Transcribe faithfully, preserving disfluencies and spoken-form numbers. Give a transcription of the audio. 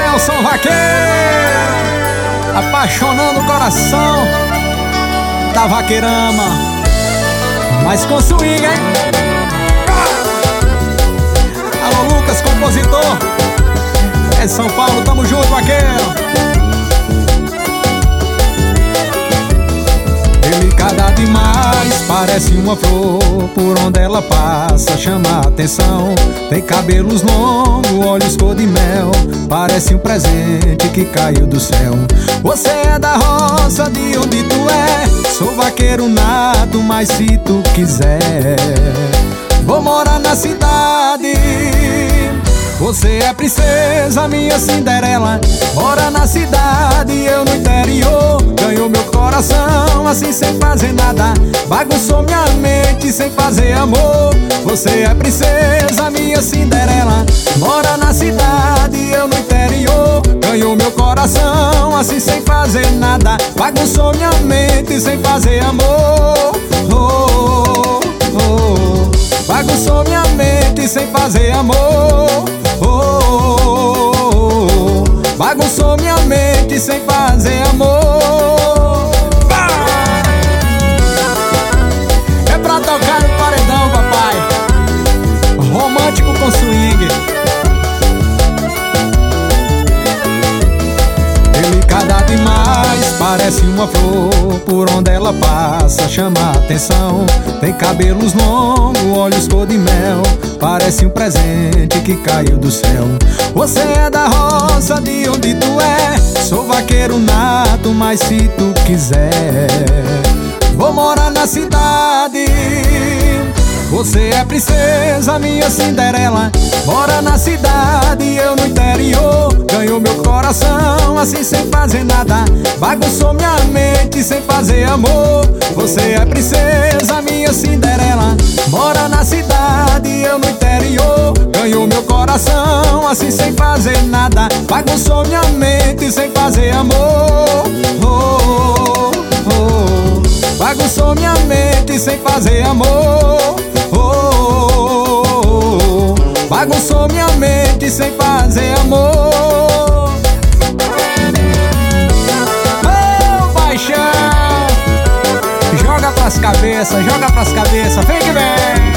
Nelson Vaqueiro, apaixonando o coração da vaqueirama, mas com swing, hein? Alô, Lucas, compositor, é de São Paulo, tamo junto, vaqueiro. Delicada demais, parece uma flor, por onde ela passa chama a atenção. Tem cabelos longos, olhos cor de mel, parece um presente que caiu do céu. Você é da roça, de onde tu é? Sou vaqueiro nato, mas se tu quiser, vou morar na cidade. Você é princesa, minha Cinderela, mora na cidade, eu no interior. Ganhou meu coração assim sem fazer nada, bagunçou minha mente sem fazer amor. Você é princesa, minha Cinderela, mora na cidade, eu no interior. Ganhou meu coração assim sem fazer nada, bagunçou minha mente sem fazer amor. Oh, oh, oh. Bagunçou minha mente sem fazer amor. Oh, oh, oh, oh. Bagunçou minha mente sem fazer amor. É pra tocar no paredão, papai, romântico com swing. Delicada demais, parece uma flor, por onde ela passa chama a atenção. Tem cabelos longos, olhos cor de mel, parece um presente que caiu do céu. Você é da roça, de onde tu é? Sou vaqueiro nato, mas se tu quiser, vou morar na cidade. Você é princesa, minha Cinderela, mora na cidade, eu no interior. Ganhou meu coração assim sem fazer nada, bagunçou minha mente sem fazer amor. Você é princesa, minha Cinderela, mora na cidade, eu no interior. Ganhou meu coração assim sem fazer nada, bagunçou minha mente sem fazer amor. Oh, oh, oh. Bagunçou minha mente sem fazer amor. Oh, oh, oh, oh. Bagunçou minha mente sem fazer amor. Oh, paixão, joga pras cabeças, joga pras cabeças, vem que vem.